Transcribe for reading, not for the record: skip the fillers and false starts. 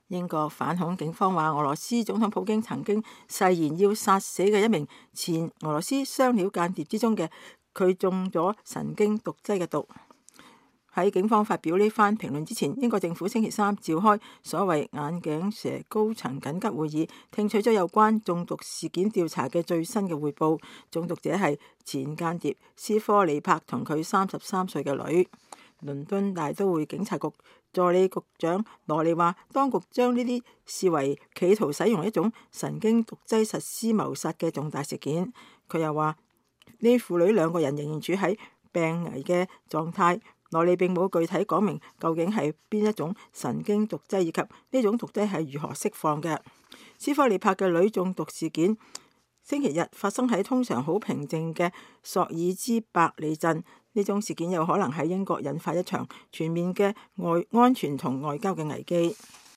英國反恐警方話，俄羅斯總統普京曾經誓言要殺死嘅一名前俄羅斯雙料間諜之中嘅佢中咗神經毒劑嘅毒。喺警方發表呢番評論之前，英國政府星期三召開所謂眼鏡蛇高層緊急會議，聽取咗有關中毒事件調查嘅最新嘅匯報。中毒者係前間諜斯科里柏同佢33歲嘅女。倫敦大都會警察局助理局長羅利話，當局將呢啲視為企圖使用一種神經毒劑實施謀殺嘅重大事件。佢又話，呢父女兩個人仍然處喺病危嘅狀態。羅利並冇具體講明究竟係邊一種神經毒劑，以及呢種毒劑係如何釋放嘅。斯科利柏嘅女中毒事件星期日發生喺通常好平靜嘅索爾茲伯里鎮。呢種事件有可能喺英國引發一場全面嘅安全同外交嘅危機。